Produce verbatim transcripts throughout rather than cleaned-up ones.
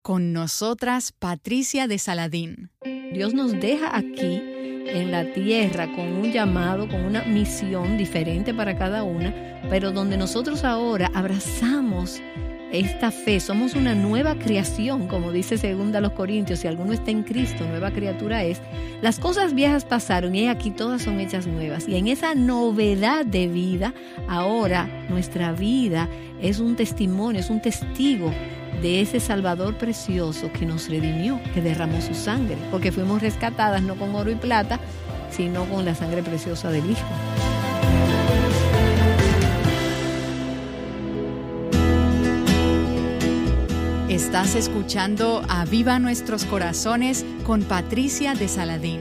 Con nosotras, Patricia de Saladín. Dios nos deja aquí en la tierra con un llamado, con una misión diferente para cada una, pero donde nosotros ahora abrazamos esta fe, somos una nueva creación, como dice segunda a los Corintios, si alguno está en Cristo, nueva criatura es. Las cosas viejas pasaron y aquí todas son hechas nuevas. Y en esa novedad de vida, ahora nuestra vida es un testimonio, es un testigo de ese Salvador precioso que nos redimió, que derramó su sangre, porque fuimos rescatadas no con oro y plata, sino con la sangre preciosa del Hijo. Estás escuchando Aviva Nuestros Corazones con Patricia de Saladín.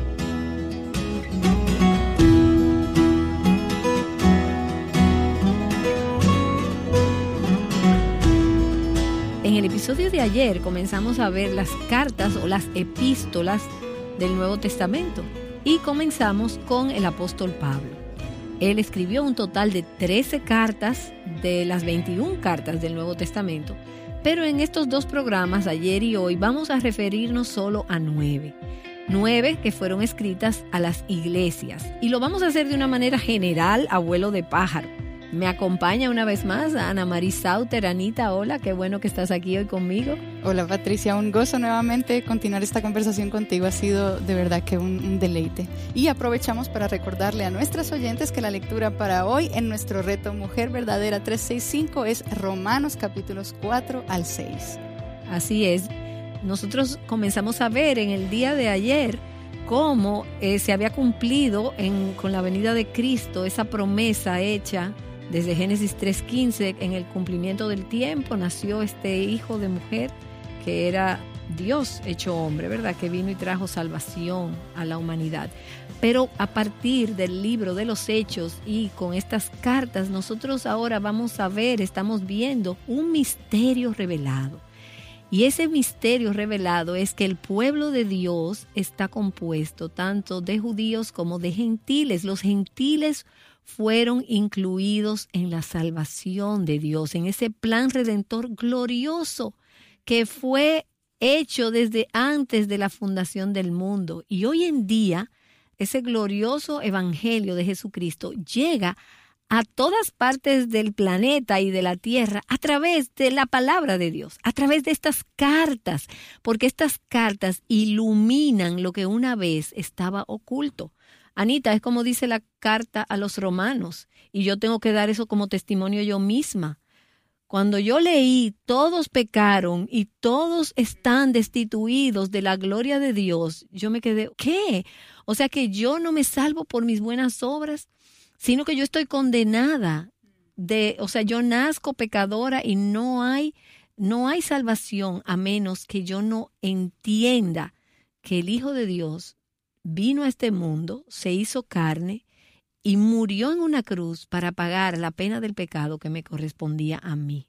En el episodio de ayer comenzamos a ver las cartas o las epístolas del Nuevo Testamento y comenzamos con el apóstol Pablo. Él escribió un total de trece cartas de las veintiuna cartas del Nuevo Testamento, pero en estos dos programas, ayer y hoy, vamos a referirnos solo a nueve. Nueve que fueron escritas a las iglesias y lo vamos a hacer de una manera general, a vuelo de pájaro. Me acompaña una vez más Ana María Sauter. Anita, hola, qué bueno que estás aquí hoy conmigo. Hola Patricia, un gozo nuevamente continuar esta conversación contigo, ha sido de verdad que un, un deleite. Y aprovechamos para recordarle a nuestras oyentes que la lectura para hoy en nuestro reto Mujer Verdadera trescientos sesenta y cinco es Romanos capítulos cuatro al seis. Así es, nosotros comenzamos a ver en el día de ayer cómo eh, se había cumplido en, con la venida de Cristo esa promesa hecha desde Génesis tres quince, en el cumplimiento del tiempo, nació este hijo de mujer que era Dios hecho hombre, ¿verdad? Que vino y trajo salvación a la humanidad. Pero a partir del libro de los Hechos y con estas cartas, nosotros ahora vamos a ver, estamos viendo un misterio revelado. Y ese misterio revelado es que el pueblo de Dios está compuesto tanto de judíos como de gentiles. Los gentiles fueron incluidos en la salvación de Dios, en ese plan redentor glorioso que fue hecho desde antes de la fundación del mundo. Y hoy en día, ese glorioso evangelio de Jesucristo llega a todas partes del planeta y de la tierra a través de la palabra de Dios, a través de estas cartas, porque estas cartas iluminan lo que una vez estaba oculto. Anita, es como dice la carta a los romanos, y yo tengo que dar eso como testimonio yo misma. Cuando yo leí, todos pecaron y todos están destituidos de la gloria de Dios, yo me quedé, ¿qué? O sea que yo no me salvo por mis buenas obras, sino que yo estoy condenada. De, o sea, yo nazco pecadora y no hay, no hay salvación a menos que yo no entienda que el Hijo de Dios vino a este mundo, se hizo carne y murió en una cruz para pagar la pena del pecado que me correspondía a mí.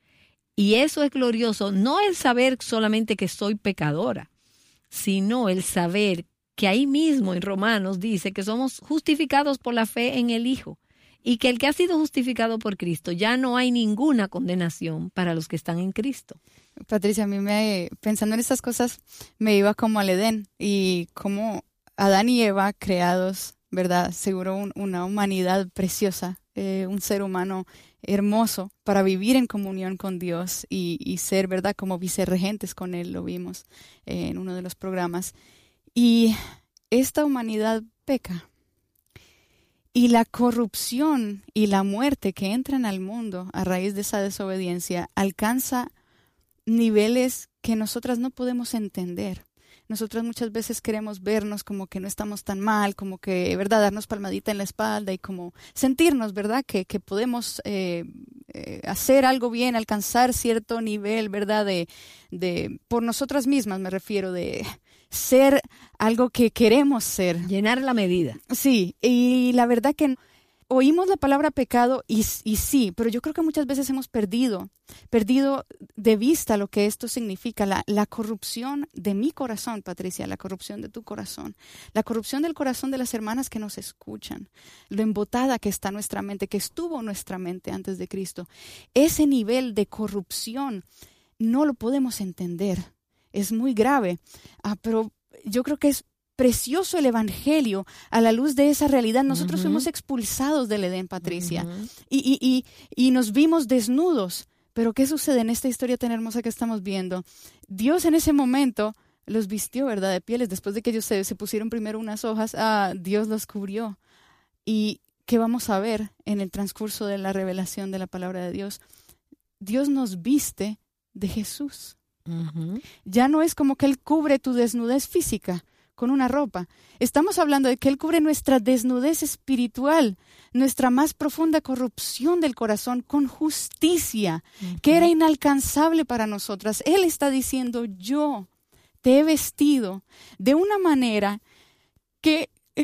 Y eso es glorioso, no el saber solamente que soy pecadora, sino el saber que ahí mismo en Romanos dice que somos justificados por la fe en el Hijo y que el que ha sido justificado por Cristo ya no hay ninguna condenación para los que están en Cristo. Patricia, a mí me, pensando en estas cosas, me iba como al Edén y como Adán y Eva creados, ¿verdad? Seguro un, una humanidad preciosa, eh, un ser humano hermoso para vivir en comunión con Dios y, y ser, ¿verdad? Como vicerregentes con Él, lo vimos eh, en uno de los programas. Y esta humanidad peca. Y la corrupción y la muerte que entran al mundo a raíz de esa desobediencia alcanza niveles que nosotras no podemos entender. Nosotros muchas veces queremos vernos como que no estamos tan mal, como que, ¿verdad?, darnos palmadita en la espalda y como sentirnos, ¿verdad?, que, que podemos eh, eh, hacer algo bien, alcanzar cierto nivel, ¿verdad?, de, de por nosotras mismas me refiero, de ser algo que queremos ser. Llenar la medida. Sí, y la verdad que oímos la palabra pecado y, y sí, pero yo creo que muchas veces hemos perdido, perdido de vista lo que esto significa, la, la corrupción de mi corazón, Patricia, la corrupción de tu corazón, la corrupción del corazón de las hermanas que nos escuchan, lo embotada que está nuestra mente, que estuvo nuestra mente antes de Cristo. Ese nivel de corrupción no lo podemos entender. Es muy grave, ah, pero yo creo que es precioso el evangelio a la luz de esa realidad. Nosotros uh-huh. fuimos expulsados del Edén, Patricia, uh-huh. y, y, y, y nos vimos desnudos. Pero ¿qué sucede en esta historia tan hermosa que estamos viendo? Dios en ese momento los vistió, ¿verdad?, de pieles. Después de que ellos se, se pusieron primero unas hojas, ah, Dios los cubrió. ¿Y qué vamos a ver en el transcurso de la revelación de la palabra de Dios? Dios nos viste de Jesús. Uh-huh. Ya no es como que Él cubre tu desnudez física con una ropa. Estamos hablando de que Él cubre nuestra desnudez espiritual, nuestra más profunda corrupción del corazón con justicia, uh-huh. que era inalcanzable para nosotras. Él está diciendo, yo te he vestido de una manera que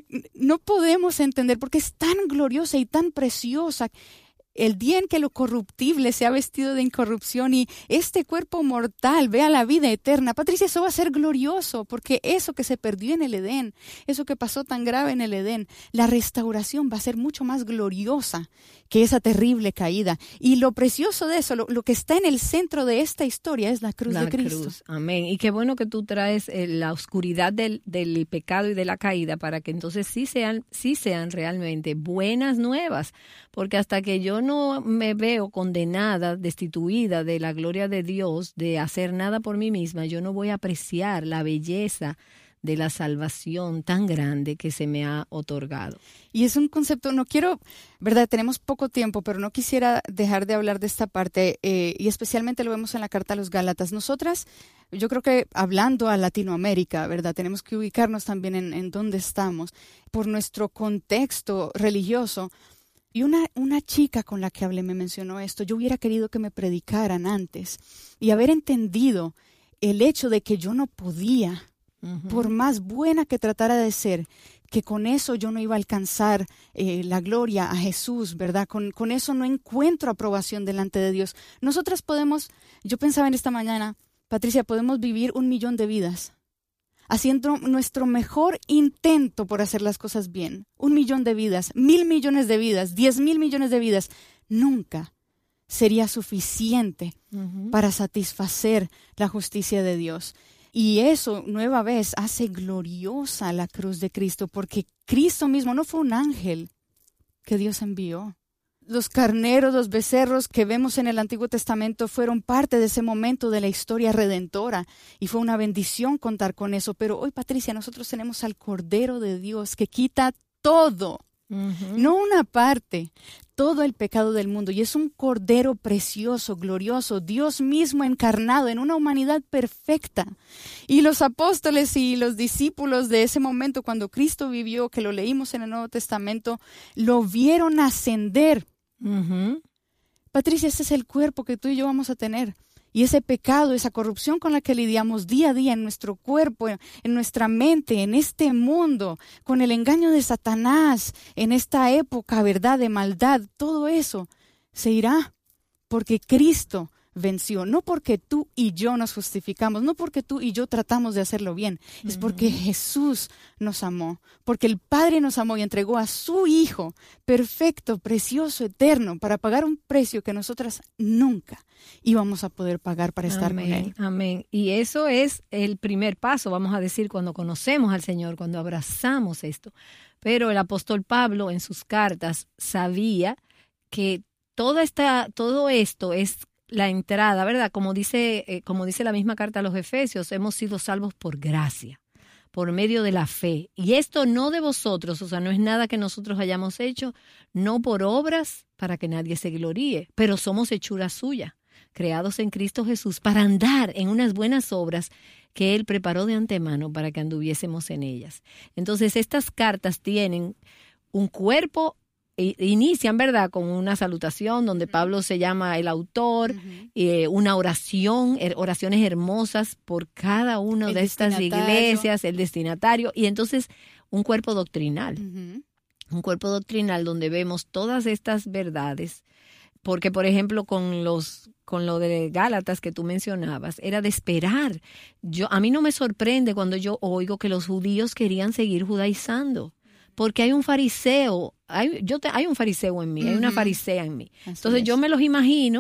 no podemos entender porque es tan gloriosa y tan preciosa. El día en que lo corruptible se ha vestido de incorrupción y este cuerpo mortal vea la vida eterna, Patricia, eso va a ser glorioso, porque eso que se perdió en el Edén, eso que pasó tan grave en el Edén, la restauración va a ser mucho más gloriosa que esa terrible caída. Y lo precioso de eso, lo, lo que está en el centro de esta historia es la cruz la de Cristo. Cruz. Amén. Y qué bueno que tú traes eh, la oscuridad del, del pecado y de la caída para que entonces sí sean, sí sean realmente buenas nuevas, porque hasta que yo no me veo condenada, destituida de la gloria de Dios, de hacer nada por mí misma, yo no voy a apreciar la belleza de la salvación tan grande que se me ha otorgado. Y es un concepto, no quiero, verdad, tenemos poco tiempo, pero no quisiera dejar de hablar de esta parte, eh, y especialmente lo vemos en la carta a los Gálatas. Nosotras, yo creo que hablando a Latinoamérica, verdad, tenemos que ubicarnos también en, en dónde estamos, por nuestro contexto religioso. Y una, una chica con la que hablé me mencionó esto. Yo hubiera querido que me predicaran antes y haber entendido el hecho de que yo no podía, uh-huh. por más buena que tratara de ser, que con eso yo no iba a alcanzar eh, la gloria a Jesús, ¿verdad? Con, con eso no encuentro aprobación delante de Dios. Nosotras podemos, yo pensaba en esta mañana, Patricia, podemos vivir un millón de vidas haciendo nuestro mejor intento por hacer las cosas bien. Un millón de vidas, mil millones de vidas, diez mil millones de vidas. Nunca sería suficiente uh-huh. para satisfacer la justicia de Dios. Y eso, nueva vez, hace gloriosa la cruz de Cristo, porque Cristo mismo no fue un ángel que Dios envió. Los carneros, los becerros que vemos en el Antiguo Testamento fueron parte de ese momento de la historia redentora y fue una bendición contar con eso. Pero hoy, Patricia, nosotros tenemos al Cordero de Dios que quita todo, uh-huh. no una parte, todo el pecado del mundo. Y es un Cordero precioso, glorioso, Dios mismo encarnado en una humanidad perfecta. Y los apóstoles y los discípulos de ese momento, cuando Cristo vivió, que lo leímos en el Nuevo Testamento, lo vieron ascender. Uh-huh. Patricia, ese es el cuerpo que tú y yo vamos a tener. Y ese pecado, esa corrupción con la que lidiamos día a día en nuestro cuerpo, en nuestra mente, en este mundo, con el engaño de Satanás, en esta época, ¿verdad?, de maldad, todo eso se irá porque Cristo venció, no porque tú y yo nos justificamos, no porque tú y yo tratamos de hacerlo bien, uh-huh. es porque Jesús nos amó, porque el Padre nos amó y entregó a su Hijo perfecto, precioso, eterno, para pagar un precio que nosotras nunca íbamos a poder pagar para estar amén, con Él. Amén. Y eso es el primer paso, vamos a decir, cuando conocemos al Señor, cuando abrazamos esto. Pero el apóstol Pablo en sus cartas sabía que toda esta, todo esto es la entrada, ¿verdad? Como dice, eh, como dice la misma carta a los Efesios, hemos sido salvos por gracia, por medio de la fe. Y esto no de vosotros, o sea, no es nada que nosotros hayamos hecho, no por obras para que nadie se gloríe, pero somos hechura suya, creados en Cristo Jesús para andar en unas buenas obras que Él preparó de antemano para que anduviésemos en ellas. Entonces, estas cartas tienen un cuerpo. Inician, ¿verdad?, con una salutación donde Pablo se llama el autor, uh-huh. eh, una oración, oraciones hermosas por cada una de estas iglesias, el destinatario, y entonces un cuerpo doctrinal, uh-huh. un cuerpo doctrinal donde vemos todas estas verdades, porque, por ejemplo, con los con lo de Gálatas que tú mencionabas, era de esperar. Yo, a mí no me sorprende cuando yo oigo que los judíos querían seguir judaizando, porque hay un fariseo, hay, yo te, hay un fariseo en mí, uh-huh. hay una farisea en mí. Así Entonces es. Yo me los imagino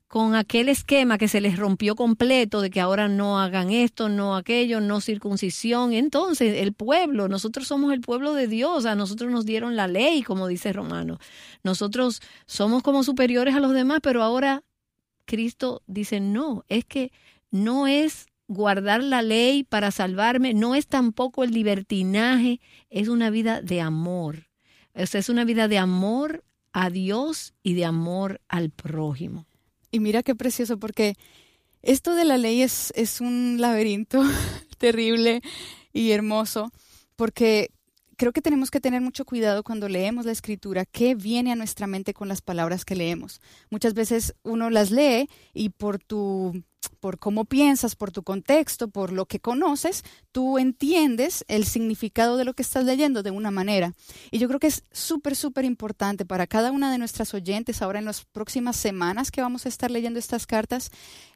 con aquel esquema que se les rompió completo de que ahora no hagan esto, no aquello, no circuncisión. Entonces, el pueblo, nosotros somos el pueblo de Dios, a nosotros nos dieron la ley, como dice Romano. Nosotros somos como superiores a los demás, pero ahora Cristo dice, no, es que no es guardar la ley para salvarme, no es tampoco el libertinaje, es una vida de amor. O sea, es una vida de amor a Dios y de amor al prójimo. Y mira qué precioso, porque esto de la ley es, es un laberinto terrible y hermoso, porque creo que tenemos que tener mucho cuidado cuando leemos la Escritura, qué viene a nuestra mente con las palabras que leemos. Muchas veces uno las lee y por tu, por cómo piensas, por tu contexto, por lo que conoces, tú entiendes el significado de lo que estás leyendo de una manera. Y yo creo que es súper, súper importante para cada una de nuestras oyentes ahora en las próximas semanas que vamos a estar leyendo estas cartas,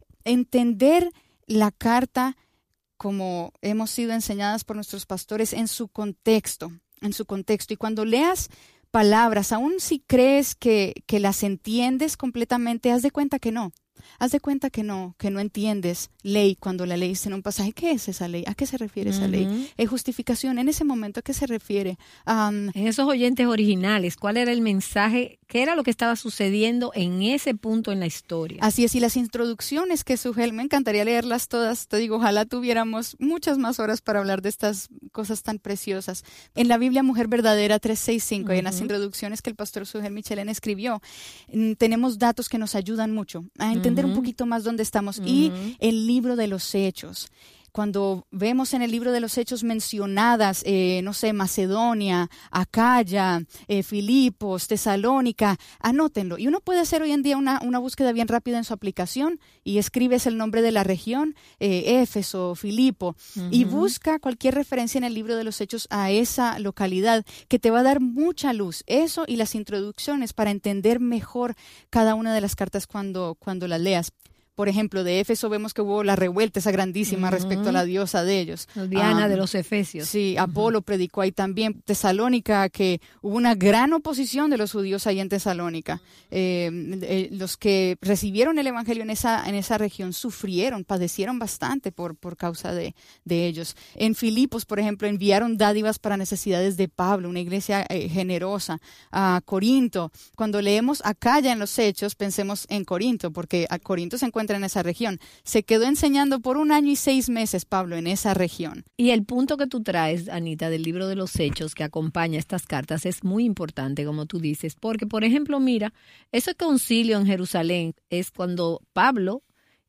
entender la carta como hemos sido enseñadas por nuestros pastores en su contexto, en su contexto. Y cuando leas palabras, aun si crees que, que las entiendes completamente, haz de cuenta que no. Haz de cuenta que no, que no entiendes ley cuando la leíste en un pasaje. ¿Qué es esa ley? ¿A qué se refiere esa uh-huh. ley? ¿Es justificación? En ese momento, ¿a qué se refiere? Um, en esos oyentes originales, ¿cuál era el mensaje? ¿Qué era lo que estaba sucediendo en ese punto en la historia? Así es, y las introducciones que Sujel, me encantaría leerlas todas. Te digo, ojalá tuviéramos muchas más horas para hablar de estas cosas tan preciosas. En la Biblia Mujer Verdadera tres seis cinco, uh-huh. y en las introducciones que el pastor Sujel Michelén escribió, tenemos datos que nos ayudan mucho a entender uh-huh. un poquito más dónde estamos. Uh-huh. Y el libro de los Hechos. Cuando vemos en el libro de los Hechos mencionadas, eh, no sé, Macedonia, Acaya, eh, Filipos, Tesalónica, anótenlo. Y uno puede hacer hoy en día una, una búsqueda bien rápida en su aplicación y escribes el nombre de la región, eh, Éfeso, Filipo, uh-huh. y busca cualquier referencia en el libro de los Hechos a esa localidad que te va a dar mucha luz. Eso y las introducciones para entender mejor cada una de las cartas cuando, cuando las leas. Por ejemplo, de Éfeso vemos que hubo la revuelta esa grandísima uh-huh. respecto a la diosa de ellos. Diana um, de los Efesios. Sí, Apolo uh-huh. predicó ahí también. Tesalónica, que hubo una gran oposición de los judíos ahí en Tesalónica. Eh, eh, los que recibieron el evangelio en esa, en esa región sufrieron, padecieron bastante por, por causa de, de ellos. En Filipos, por ejemplo, enviaron dádivas para necesidades de Pablo, una iglesia eh, generosa. A Corinto, cuando leemos Acaya en los Hechos, pensemos en Corinto, porque a Corinto se encuentra en esa región. Se quedó enseñando por un año y seis meses, Pablo, en esa región. Y el punto que tú traes, Anita, del libro de los Hechos que acompaña estas cartas es muy importante, como tú dices, porque, por ejemplo, mira, ese concilio en Jerusalén es cuando Pablo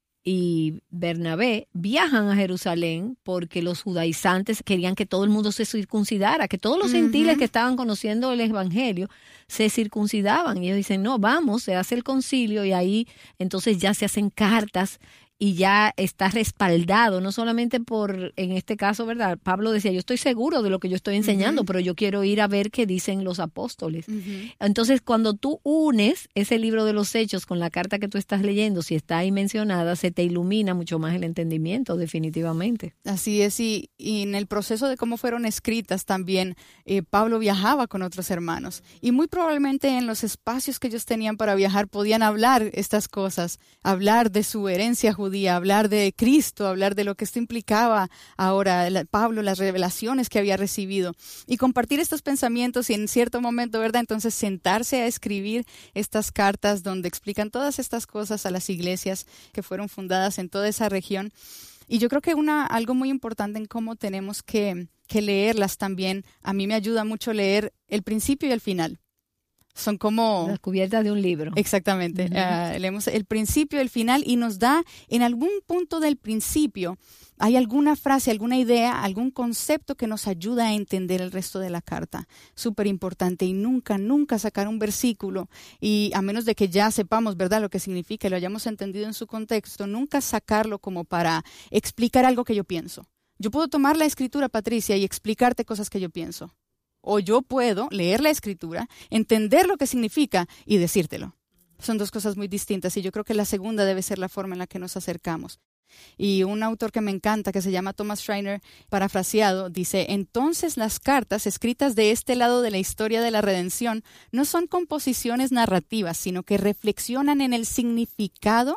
y Bernabé viajan a Jerusalén porque los judaizantes querían que todo el mundo se circuncidara, que todos los uh-huh. gentiles que estaban conociendo el evangelio se circuncidaban. Y ellos dicen, no, vamos, se hace el concilio y ahí entonces ya se hacen cartas y ya está respaldado, no solamente por, en este caso, ¿verdad? Pablo decía, yo estoy seguro de lo que yo estoy enseñando, uh-huh. pero yo quiero ir a ver qué dicen los apóstoles. Uh-huh. Entonces, cuando tú unes ese libro de los Hechos con la carta que tú estás leyendo, si está ahí mencionada, se te ilumina mucho más el entendimiento, definitivamente. Así es, y, y en el proceso de cómo fueron escritas también, eh, Pablo viajaba con otros hermanos, y muy probablemente en los espacios que ellos tenían para viajar podían hablar estas cosas, hablar de su herencia judía, hablar de Cristo, hablar de lo que esto implicaba ahora, la, Pablo, las revelaciones que había recibido y compartir estos pensamientos y en cierto momento, ¿verdad? Entonces sentarse a escribir estas cartas donde explican todas estas cosas a las iglesias que fueron fundadas en toda esa región. Y yo creo que una algo muy importante en cómo tenemos que, que leerlas también, a mí me ayuda mucho leer el principio y el final. Son como... las cubiertas de un libro. Exactamente. Uh-huh. Uh, leemos el principio y el final y nos da, en algún punto del principio, hay alguna frase, alguna idea, algún concepto que nos ayuda a entender el resto de la carta. Súper importante. Y nunca, nunca sacar un versículo, y a menos de que ya sepamos, ¿verdad?, lo que significa y lo hayamos entendido en su contexto, nunca sacarlo como para explicar algo que yo pienso. Yo puedo tomar la escritura, Patricia, y explicarte cosas que yo pienso. O yo puedo leer la escritura, entender lo que significa y decírtelo. Son dos cosas muy distintas y yo creo que la segunda debe ser la forma en la que nos acercamos. Y un autor que me encanta, que se llama Thomas Schreiner, parafraseado, dice: entonces las cartas escritas de este lado de la historia de la redención no son composiciones narrativas, sino que reflexionan en el significado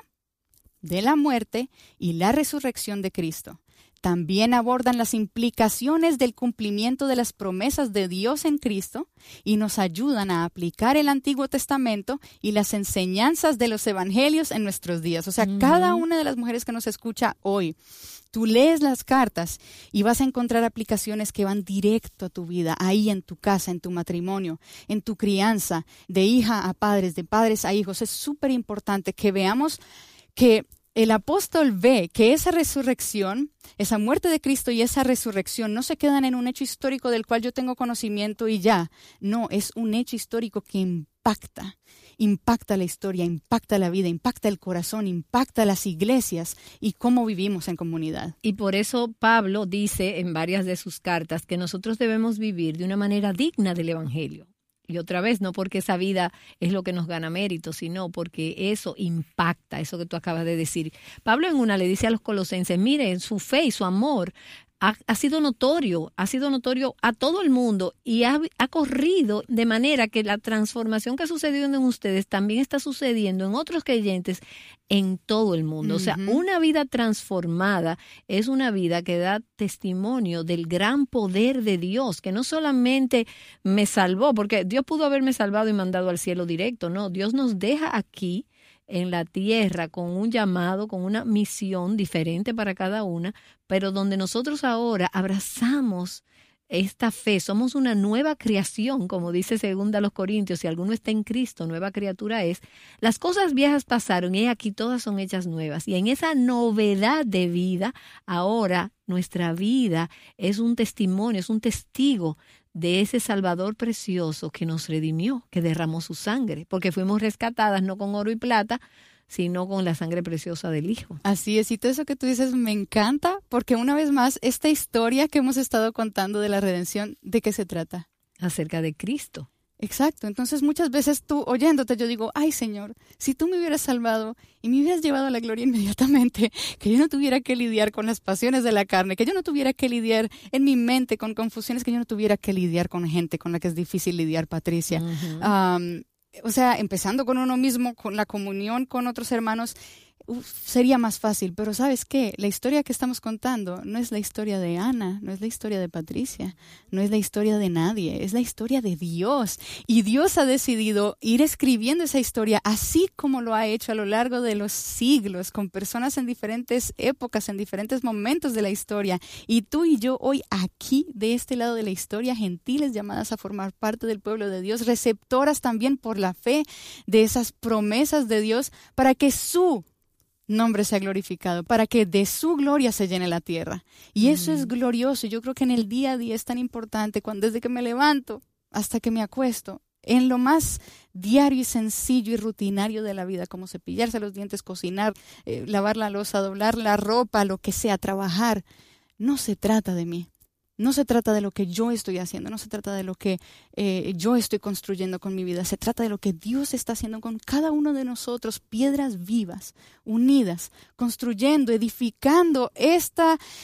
de la muerte y la resurrección de Cristo. También abordan las implicaciones del cumplimiento de las promesas de Dios en Cristo y nos ayudan a aplicar el Antiguo Testamento y las enseñanzas de los evangelios en nuestros días. O sea, uh-huh. cada una de las mujeres que nos escucha hoy, tú lees las cartas y vas a encontrar aplicaciones que van directo a tu vida, ahí en tu casa, en tu matrimonio, en tu crianza, de hija a padres, de padres a hijos. Es súper importante que veamos que el apóstol ve que esa resurrección, esa muerte de Cristo y esa resurrección no se quedan en un hecho histórico del cual yo tengo conocimiento y ya. No, es un hecho histórico que impacta, impacta la historia, impacta la vida, impacta el corazón, impacta las iglesias y cómo vivimos en comunidad. Y por eso Pablo dice en varias de sus cartas que nosotros debemos vivir de una manera digna del evangelio. Y otra vez, no porque esa vida es lo que nos gana mérito, sino porque eso impacta, eso que tú acabas de decir. Pablo en una le dice a los colosenses, miren, su fe y su amor ha, ha sido notorio, ha sido notorio a todo el mundo y ha, ha corrido de manera que la transformación que ha sucedido en ustedes también está sucediendo en otros creyentes en todo el mundo. Uh-huh. O sea, una vida transformada es una vida que da testimonio del gran poder de Dios, que no solamente me salvó, porque Dios pudo haberme salvado y mandado al cielo directo, no, Dios nos deja aquí en la tierra con un llamado, con una misión diferente para cada una, pero donde nosotros ahora abrazamos esta fe, somos una nueva creación, como dice segunda a los Corintios, si alguno está en Cristo, nueva criatura es. Las cosas viejas pasaron y aquí todas son hechas nuevas. Y en esa novedad de vida, ahora nuestra vida es un testimonio, es un testigo de ese Salvador precioso que nos redimió, que derramó su sangre, porque fuimos rescatadas no con oro y plata, sino con la sangre preciosa del Hijo. Así es, y todo eso que tú dices me encanta, porque una vez más, esta historia que hemos estado contando de la redención, ¿de qué se trata? Acerca de Cristo. Exacto, entonces muchas veces tú oyéndote yo digo, ay Señor, si tú me hubieras salvado y me hubieras llevado a la gloria inmediatamente, que yo no tuviera que lidiar con las pasiones de la carne, que yo no tuviera que lidiar en mi mente con confusiones, que yo no tuviera que lidiar con gente con la que es difícil lidiar, Patricia. Uh-huh. Um, o sea, empezando con uno mismo, con la comunión con otros hermanos, Uf, sería más fácil, pero ¿sabes qué? La historia que estamos contando no es la historia de Ana, no es la historia de Patricia, no es la historia de nadie, es la historia de Dios. Y Dios ha decidido ir escribiendo esa historia así como lo ha hecho a lo largo de los siglos, con personas en diferentes épocas, en diferentes momentos de la historia. Y tú y yo hoy aquí, de este lado de la historia, gentiles llamadas a formar parte del pueblo de Dios, receptoras también por la fe de esas promesas de Dios para que su nombre sea glorificado, para que de su gloria se llene la tierra. Y eso mm. es glorioso. Yo creo que en el día a día es tan importante, cuando desde que me levanto hasta que me acuesto, en lo más diario y sencillo y rutinario de la vida, como cepillarse los dientes, cocinar, eh, lavar la loza, doblar la ropa, lo que sea, trabajar. No se trata de mí. No se trata de lo que yo estoy haciendo, no se trata de lo que eh, yo estoy construyendo con mi vida, se trata de lo que Dios está haciendo con cada uno de nosotros, piedras vivas, unidas, construyendo, edificando este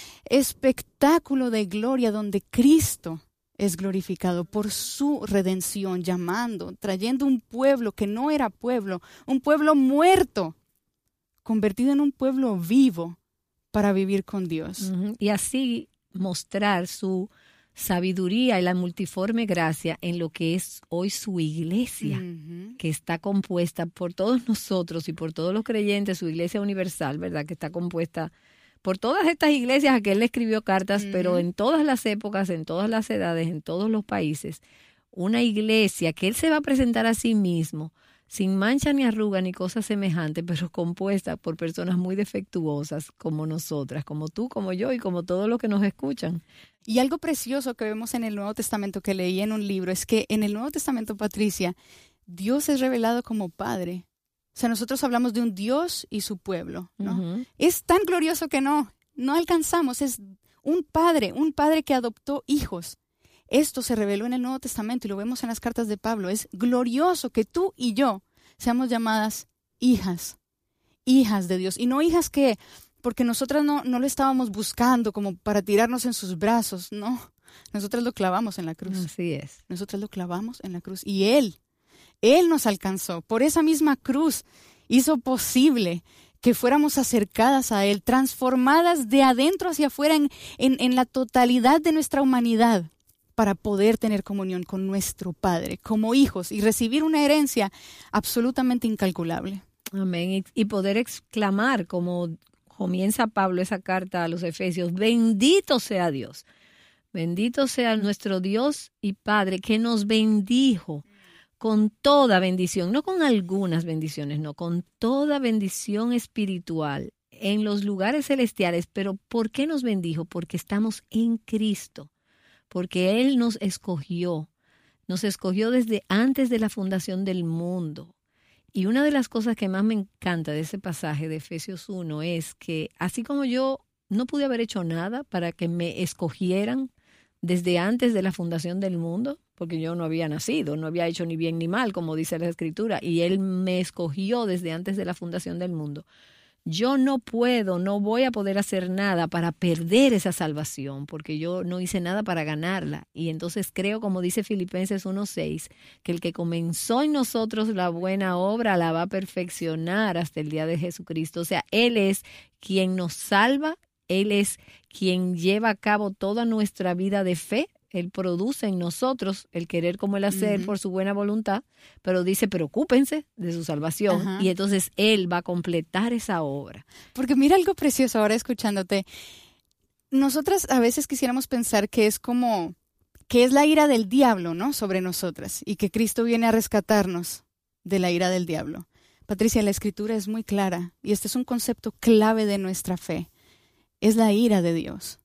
espectáculo de gloria donde Cristo es glorificado por su redención, llamando, trayendo un pueblo que no era pueblo, un pueblo muerto, convertido en un pueblo vivo para vivir con Dios. Uh-huh. Y así mostrar su sabiduría y la multiforme gracia en lo que es hoy su iglesia, uh-huh. que está compuesta por todos nosotros y por todos los creyentes, su iglesia universal, ¿verdad? Que está compuesta por todas estas iglesias a que él le escribió cartas, uh-huh. pero en todas las épocas, en todas las edades, en todos los países, una iglesia que él se va a presentar a sí mismo sin mancha ni arruga ni cosa semejante, pero compuesta por personas muy defectuosas como nosotras, como tú, como yo y como todos los que nos escuchan. Y algo precioso que vemos en el Nuevo Testamento que leí en un libro es que en el Nuevo Testamento, Patricia, Dios es revelado como Padre. O sea, nosotros hablamos de un Dios y su pueblo, ¿no? Uh-huh. Es tan glorioso que no, no alcanzamos. Es un Padre, un Padre que adoptó hijos. Esto se reveló en el Nuevo Testamento y lo vemos en las cartas de Pablo. Es glorioso que tú y yo seamos llamadas hijas, hijas de Dios. Y no hijas que porque nosotras no, no lo estábamos buscando como para tirarnos en sus brazos, no. Nosotras lo clavamos en la cruz. Así es. Nosotras lo clavamos en la cruz. Y Él, Él nos alcanzó. Por esa misma cruz hizo posible que fuéramos acercadas a Él, transformadas de adentro hacia afuera en, en, en la totalidad de nuestra humanidad, para poder tener comunión con nuestro Padre, como hijos, y recibir una herencia absolutamente incalculable. Amén. Y, y poder exclamar, como comienza Pablo esa carta a los Efesios, bendito sea Dios. Bendito sea nuestro Dios y Padre, que nos bendijo con toda bendición, no con algunas bendiciones, no, con toda bendición espiritual en los lugares celestiales. Pero ¿por qué nos bendijo? Porque estamos en Cristo, porque Él nos escogió, nos escogió desde antes de la fundación del mundo. Y una de las cosas que más me encanta de ese pasaje de Efesios uno es que así como yo no pude haber hecho nada para que me escogieran desde antes de la fundación del mundo, porque yo no había nacido, no había hecho ni bien ni mal, como dice la Escritura, y Él me escogió desde antes de la fundación del mundo. Yo no puedo, no voy a poder hacer nada para perder esa salvación, porque yo no hice nada para ganarla. Y entonces creo, como dice Filipenses uno seis, que el que comenzó en nosotros la buena obra la va a perfeccionar hasta el día de Jesucristo. O sea, Él es quien nos salva, Él es quien lleva a cabo toda nuestra vida de fe. Él produce en nosotros el querer como el hacer uh-huh. por su buena voluntad, pero dice, preocúpense de su salvación, uh-huh. y entonces Él va a completar esa obra. Porque mira algo precioso ahora escuchándote. Nosotras a veces quisiéramos pensar que es como, que es la ira del diablo, ¿no?, sobre nosotras, y que Cristo viene a rescatarnos de la ira del diablo. Patricia, la Escritura es muy clara, y este es un concepto clave de nuestra fe. Es la ira de Dios.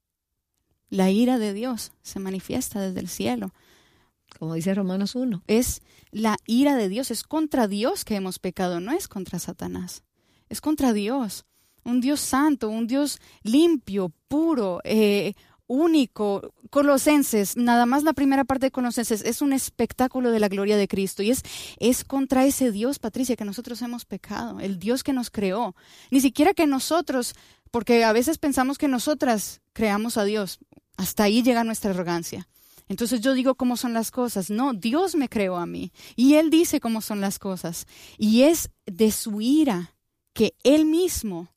La ira de Dios se manifiesta desde el cielo. Como dice Romanos uno. Es la ira de Dios, es contra Dios que hemos pecado, no es contra Satanás. Es contra Dios, un Dios santo, un Dios limpio, puro, eh, único. Colosenses, nada más la primera parte de Colosenses, es un espectáculo de la gloria de Cristo. Y es, es contra ese Dios, Patricia, que nosotros hemos pecado, el Dios que nos creó. Ni siquiera que nosotros, porque a veces pensamos que nosotras creamos a Dios. Hasta ahí llega nuestra arrogancia. Entonces yo digo cómo son las cosas. No, Dios me creó a mí y Él dice cómo son las cosas. Y es de su ira que Él mismo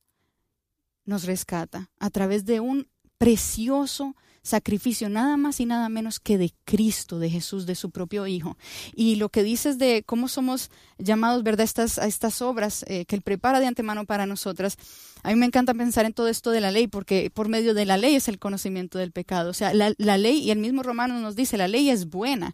nos rescata a través de un precioso sacrificio, nada más y nada menos que de Cristo, de Jesús, de su propio Hijo. Y lo que dices de cómo somos llamados, ¿verdad?, estas, a estas obras eh, que Él prepara de antemano para nosotras. A mí me encanta pensar en todo esto de la ley, porque por medio de la ley es el conocimiento del pecado. O sea, la, la ley, y el mismo Romanos nos dice, la ley es buena.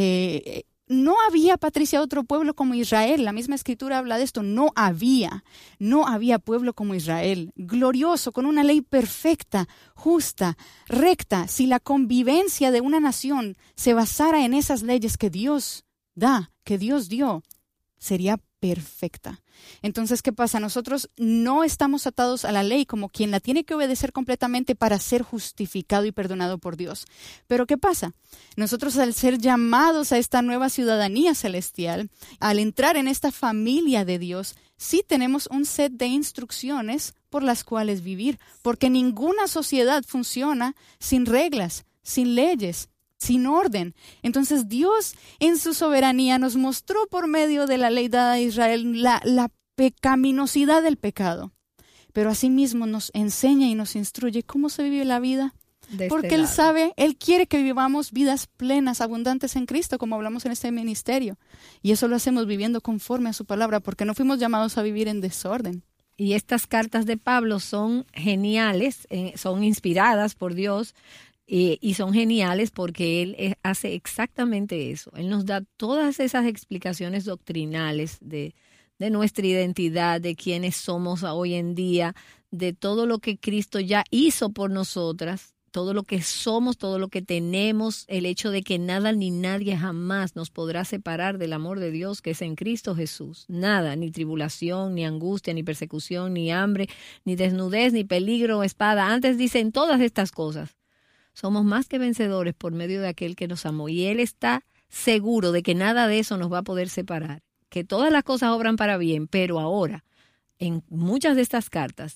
Eh, no había, Patricia, otro pueblo como Israel. La misma Escritura habla de esto. No había, no había pueblo como Israel. Glorioso, con una ley perfecta, justa, recta. Si la convivencia de una nación se basara en esas leyes que Dios da, que Dios dio, sería perfecta. Entonces, ¿qué pasa? Nosotros no estamos atados a la ley como quien la tiene que obedecer completamente para ser justificado y perdonado por Dios. Pero ¿qué pasa? Nosotros, al ser llamados a esta nueva ciudadanía celestial, al entrar en esta familia de Dios, sí tenemos un set de instrucciones por las cuales vivir, porque ninguna sociedad funciona sin reglas, sin leyes, sin orden. Entonces Dios en su soberanía nos mostró por medio de la ley dada a Israel la, la pecaminosidad del pecado, pero asimismo nos enseña y nos instruye cómo se vive la vida, de porque este Él lado. sabe, Él quiere que vivamos vidas plenas, abundantes en Cristo, como hablamos en este ministerio, y eso lo hacemos viviendo conforme a su palabra, porque no fuimos llamados a vivir en desorden. Y estas cartas de Pablo son geniales, eh, son inspiradas por Dios. Eh, y son geniales porque Él eh, hace exactamente eso. Él nos da todas esas explicaciones doctrinales de, de nuestra identidad, de quiénes somos hoy en día, de todo lo que Cristo ya hizo por nosotras, todo lo que somos, todo lo que tenemos, el hecho de que nada ni nadie jamás nos podrá separar del amor de Dios que es en Cristo Jesús. Nada, ni tribulación, ni angustia, ni persecución, ni hambre, ni desnudez, ni peligro o espada. Antes dicen todas estas cosas. Somos más que vencedores por medio de aquel que nos amó. Y Él está seguro de que nada de eso nos va a poder separar. Que todas las cosas obran para bien, pero ahora, en muchas de estas cartas,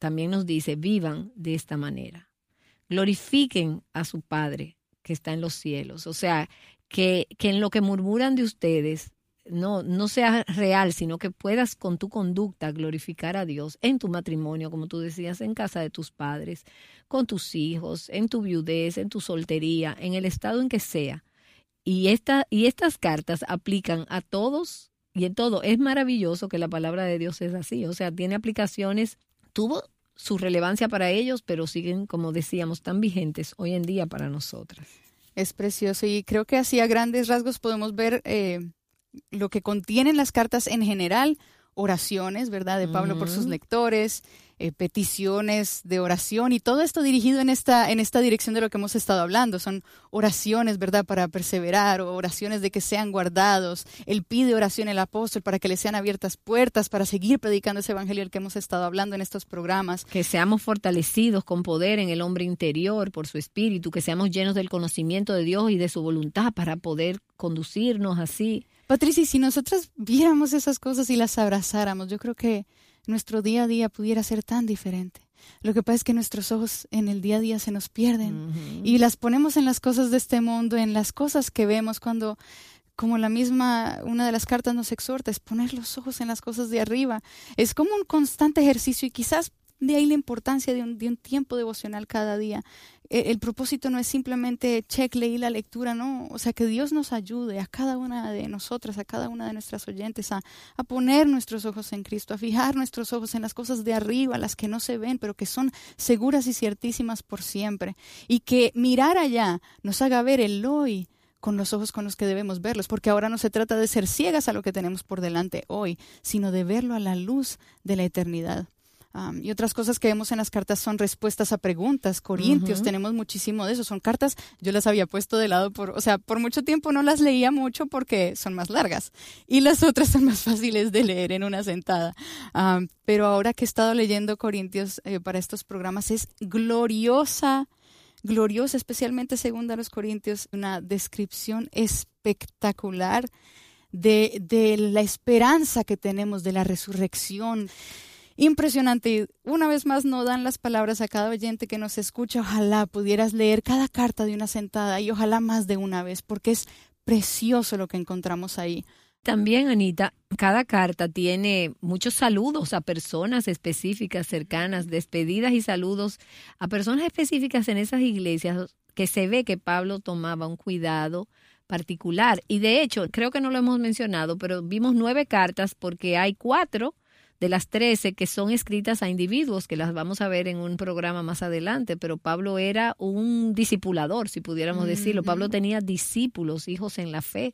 también nos dice, vivan de esta manera. Glorifiquen a su Padre que está en los cielos. O sea, que, que en lo que murmuran de ustedes no, no sea real, sino que puedas con tu conducta glorificar a Dios en tu matrimonio, como tú decías, en casa de tus padres, con tus hijos, en tu viudez, en tu soltería, en el estado en que sea. Y, esta, y estas cartas aplican a todos y en todo. Es maravilloso que la palabra de Dios es así. O sea, tiene aplicaciones, tuvo su relevancia para ellos, pero siguen, como decíamos, tan vigentes hoy en día para nosotras. Es precioso y creo que así a grandes rasgos podemos ver eh, lo que contienen las cartas en general, oraciones, ¿verdad?, de Pablo uh-huh. por sus lectores, eh, peticiones de oración y todo esto dirigido en esta, en esta dirección de lo que hemos estado hablando. Son oraciones, ¿verdad?, para perseverar, o oraciones de que sean guardados. Él pide oración el apóstol para que le sean abiertas puertas para seguir predicando ese evangelio del que hemos estado hablando en estos programas. Que seamos fortalecidos con poder en el hombre interior por su espíritu, que seamos llenos del conocimiento de Dios y de su voluntad para poder conducirnos así. Patricia, si nosotras viéramos esas cosas y las abrazáramos, yo creo que nuestro día a día pudiera ser tan diferente. Lo que pasa es que nuestros ojos en el día a día se nos pierden uh-huh. y las ponemos en las cosas de este mundo, en las cosas que vemos cuando, como la misma, una de las cartas nos exhorta, es poner los ojos en las cosas de arriba. Es como un constante ejercicio y quizás de ahí la importancia de un, de un tiempo devocional cada día. El, el propósito no es simplemente check, leí la lectura, no. O sea, que Dios nos ayude a cada una de nosotras, a cada una de nuestras oyentes, a, a poner nuestros ojos en Cristo, a fijar nuestros ojos en las cosas de arriba, las que no se ven, pero que son seguras y ciertísimas por siempre. Y que mirar allá nos haga ver el hoy con los ojos con los que debemos verlos, porque ahora no se trata de ser ciegas a lo que tenemos por delante hoy, sino de verlo a la luz de la eternidad. Um, y otras cosas que vemos en las cartas son respuestas a preguntas. Corintios, uh-huh. tenemos muchísimo de eso. Son cartas, yo las había puesto de lado, por, o sea, por mucho tiempo no las leía mucho porque son más largas. Y las otras son más fáciles de leer en una sentada. Um, pero ahora que he estado leyendo Corintios eh, para estos programas, es gloriosa, gloriosa, especialmente segunda a los Corintios, una descripción espectacular de, de la esperanza que tenemos de la resurrección. Impresionante. Una vez más no dan las palabras a cada oyente que nos escucha. Ojalá pudieras leer cada carta de una sentada y ojalá más de una vez, porque es precioso lo que encontramos ahí. También, Anita, cada carta tiene muchos saludos a personas específicas, cercanas, despedidas y saludos a personas específicas en esas iglesias, que se ve que Pablo tomaba un cuidado particular. Y de hecho, creo que no lo hemos mencionado, pero vimos nueve cartas porque hay cuatro de las trece que son escritas a individuos, que las vamos a ver en un programa más adelante, pero Pablo era un discipulador, si pudiéramos mm-hmm. decirlo. Pablo tenía discípulos, hijos en la fe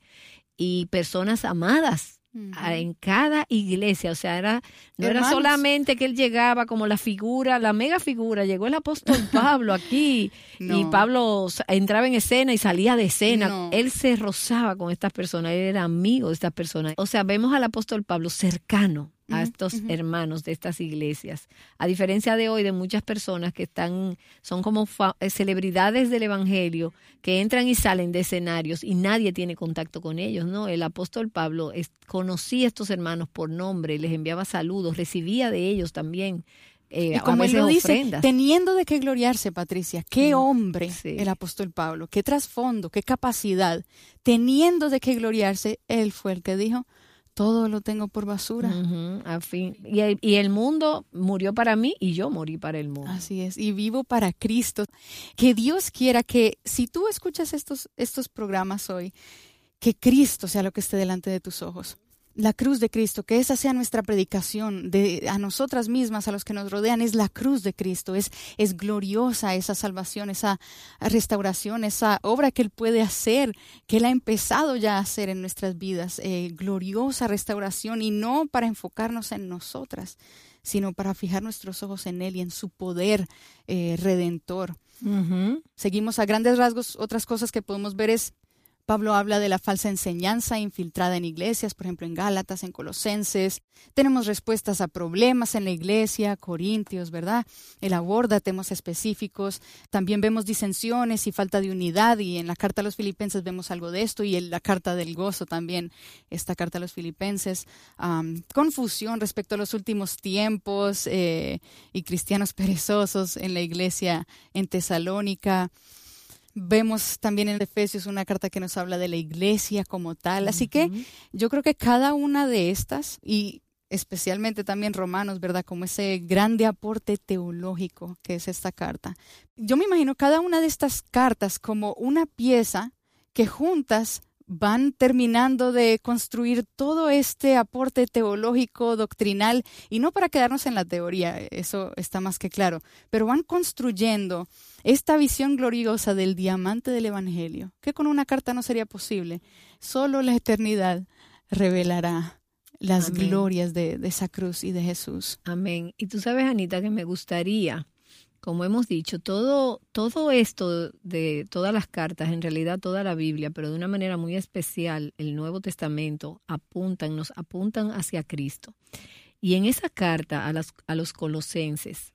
y personas amadas mm-hmm. en cada iglesia. O sea, era no Hermanos. Era solamente que él llegaba como la figura, la mega figura. Llegó el apóstol Pablo aquí no. y Pablo entraba en escena y salía de escena. No. Él se rozaba con estas personas, él era amigo de estas personas. O sea, vemos al apóstol Pablo cercano a estos uh-huh. hermanos de estas iglesias. A diferencia de hoy, de muchas personas que están, son como fa- celebridades del evangelio, que entran y salen de escenarios y nadie tiene contacto con ellos, ¿no? El apóstol Pablo es, conocía a estos hermanos por nombre, les enviaba saludos, recibía de ellos también eh, y como a veces él lo dice, ofrendas. Teniendo de qué gloriarse, Patricia, qué mm, hombre sí. el apóstol Pablo, qué trasfondo, qué capacidad. Teniendo de qué gloriarse, él fue el que dijo, todo lo tengo por basura. Uh-huh, a fin. Y, el, y el mundo murió para mí y yo morí para el mundo. Así es, y vivo para Cristo. Que Dios quiera que si tú escuchas estos, estos programas hoy, que Cristo sea lo que esté delante de tus ojos. La cruz de Cristo, que esa sea nuestra predicación de a nosotras mismas, a los que nos rodean, es la cruz de Cristo. Es, es gloriosa esa salvación, esa restauración, esa obra que Él puede hacer, que Él ha empezado ya a hacer en nuestras vidas. Eh, gloriosa restauración, y no para enfocarnos en nosotras, sino para fijar nuestros ojos en Él y en su poder eh, redentor. Uh-huh. Seguimos a grandes rasgos. Otras cosas que podemos ver es Pablo habla de la falsa enseñanza infiltrada en iglesias, por ejemplo en Gálatas, en Colosenses. Tenemos respuestas a problemas en la iglesia, Corintios, ¿verdad? Él aborda temas específicos. También vemos disensiones y falta de unidad, y en la carta a los Filipenses vemos algo de esto, y en la carta del gozo también, esta carta a los Filipenses. Um, confusión respecto a los últimos tiempos eh, y cristianos perezosos en la iglesia en Tesalónica. Vemos también en Efesios una carta que nos habla de la iglesia como tal. Así que yo creo que cada una de estas, y especialmente también Romanos, ¿verdad? Como ese grande aporte teológico que es esta carta. Yo me imagino cada una de estas cartas como una pieza que juntas van terminando de construir todo este aporte teológico, doctrinal, y no para quedarnos en la teoría, eso está más que claro, pero van construyendo esta visión gloriosa del diamante del Evangelio, que con una carta no sería posible. Solo la eternidad revelará las Amén. glorias de, de esa cruz y de Jesús. Amén. Y tú sabes, Anita, que me gustaría, como hemos dicho, todo, todo esto de todas las cartas, en realidad toda la Biblia, pero de una manera muy especial, el Nuevo Testamento, apuntan, nos apuntan hacia Cristo. Y en esa carta a, las, a los Colosenses,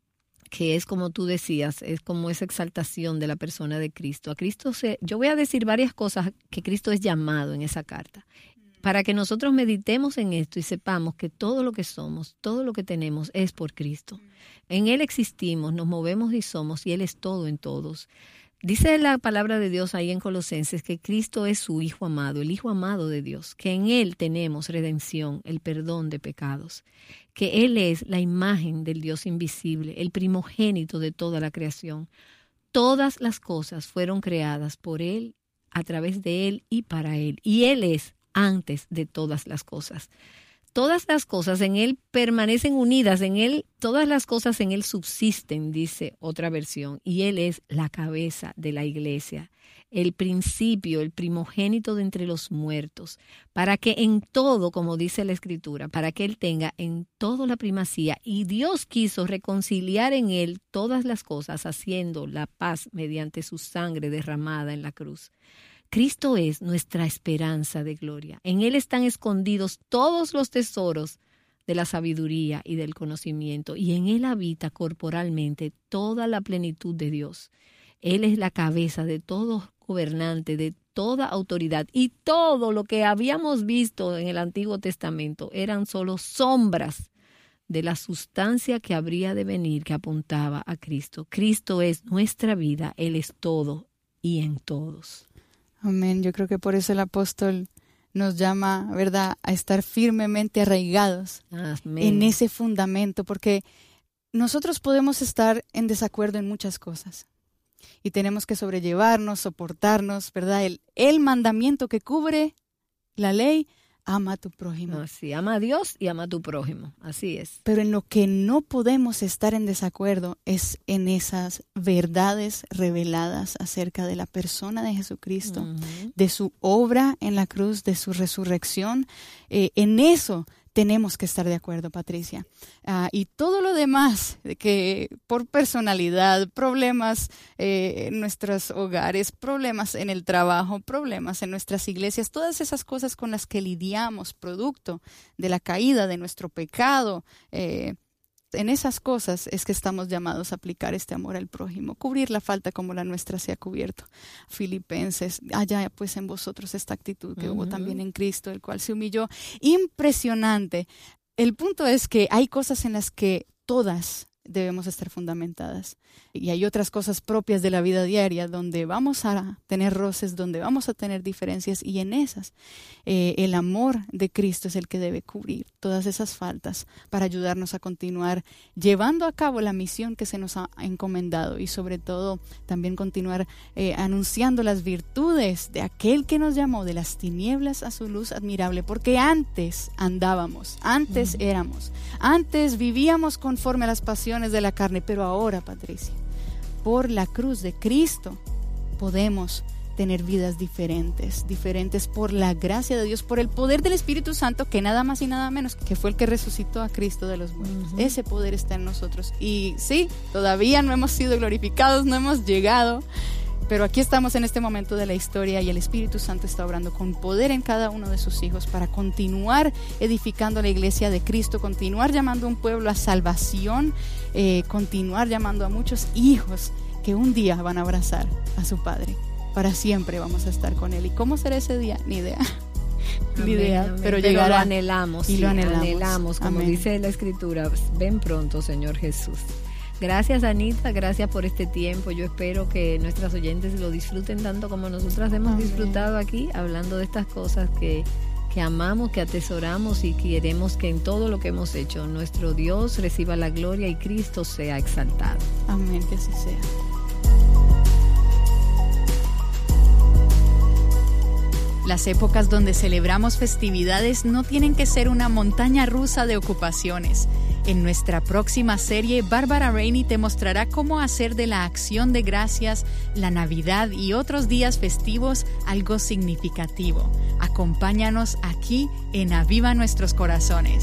que es como tú decías, es como esa exaltación de la persona de Cristo. A Cristo se, yo voy a decir varias cosas que Cristo es llamado en esa carta, para que nosotros meditemos en esto y sepamos que todo lo que somos, todo lo que tenemos es por Cristo. En Él existimos, nos movemos y somos, y Él es todo en todos. Dice la palabra de Dios ahí en Colosenses que Cristo es su Hijo amado, el Hijo amado de Dios, que en Él tenemos redención, el perdón de pecados, que Él es la imagen del Dios invisible, el primogénito de toda la creación. Todas las cosas fueron creadas por Él, a través de Él y para Él, y Él es antes de todas las cosas. Todas las cosas en Él permanecen unidas, en Él, todas las cosas en Él subsisten, dice otra versión, y Él es la cabeza de la iglesia, el principio, el primogénito de entre los muertos, para que en todo, como dice la Escritura, para que Él tenga en todo la primacía, y Dios quiso reconciliar en Él todas las cosas, haciendo la paz mediante su sangre derramada en la cruz. Cristo es nuestra esperanza de gloria. En Él están escondidos todos los tesoros de la sabiduría y del conocimiento, y en Él habita corporalmente toda la plenitud de Dios. Él es la cabeza de todo gobernante, de toda autoridad, y todo lo que habíamos visto en el Antiguo Testamento eran solo sombras de la sustancia que habría de venir, que apuntaba a Cristo. Cristo es nuestra vida, Él es todo y en todos. Amén. Yo creo que por eso el apóstol nos llama, ¿verdad?, a estar firmemente arraigados Amén. En ese fundamento, porque nosotros podemos estar en desacuerdo en muchas cosas y tenemos que sobrellevarnos, soportarnos, ¿verdad? El, el mandamiento que cubre la ley, ama a tu prójimo. Así, ama a Dios y ama a tu prójimo, así es. Pero en lo que no podemos estar en desacuerdo es en esas verdades reveladas acerca de la persona de Jesucristo, uh-huh. de su obra en la cruz, de su resurrección. Eh, en eso tenemos que estar de acuerdo, Patricia. Uh, y todo lo demás, que por personalidad, problemas eh, en nuestros hogares, problemas en el trabajo, problemas en nuestras iglesias, todas esas cosas con las que lidiamos, producto de la caída, de nuestro pecado, eh, en esas cosas es que estamos llamados a aplicar este amor al prójimo, cubrir la falta como la nuestra se ha cubierto. Filipenses, haya pues en vosotros esta actitud que uh-huh. hubo también en Cristo, el cual se humilló. Impresionante. El punto es que hay cosas en las que todas debemos estar fundamentadas. Y hay otras cosas propias de la vida diaria donde vamos a tener roces, donde vamos a tener diferencias, y en esas eh, el amor de Cristo es el que debe cubrir todas esas faltas para ayudarnos a continuar llevando a cabo la misión que se nos ha encomendado, y sobre todo también continuar eh, anunciando las virtudes de aquel que nos llamó de las tinieblas a su luz admirable, porque antes andábamos, antes uh-huh. éramos, antes vivíamos conforme a las pasiones de la carne, pero ahora, Patricia, por la cruz de Cristo podemos tener vidas diferentes, diferentes por la gracia de Dios, por el poder del Espíritu Santo, que nada más y nada menos que fue el que resucitó a Cristo de los muertos. Uh-huh. Ese poder está en nosotros. Y sí, todavía no hemos sido glorificados, no hemos llegado, Pero aquí estamos en este momento de la historia y el Espíritu Santo está obrando con poder en cada uno de sus hijos para continuar edificando la iglesia de Cristo, continuar llamando a un pueblo a salvación, eh, continuar llamando a muchos hijos que un día van a abrazar a su Padre. Para siempre vamos a estar con Él. ¿Y cómo será ese día? Ni idea. Ni Amén, idea, amén. pero Pero llegará. lo anhelamos, y sí, lo anhelamos. anhelamos, como Amén. dice la Escritura, ven pronto, Señor Jesús. Gracias, Anita, gracias por este tiempo. Yo espero que nuestras oyentes lo disfruten tanto como nosotras hemos Amén. disfrutado aquí, hablando de estas cosas que, que amamos, que atesoramos y queremos que en todo lo que hemos hecho nuestro Dios reciba la gloria y Cristo sea exaltado. Amén, que así sea. Las épocas donde celebramos festividades no tienen que ser una montaña rusa de ocupaciones. En nuestra próxima serie, Bárbara Rainey te mostrará cómo hacer de la acción de gracias, la Navidad y otros días festivos algo significativo. Acompáñanos aquí en Aviva Nuestros Corazones.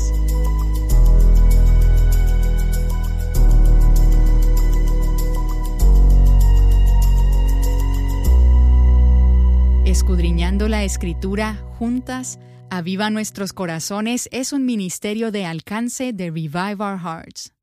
Escudriñando la Escritura juntas, Aviva Nuestros Corazones es un ministerio de alcance de Revive Our Hearts.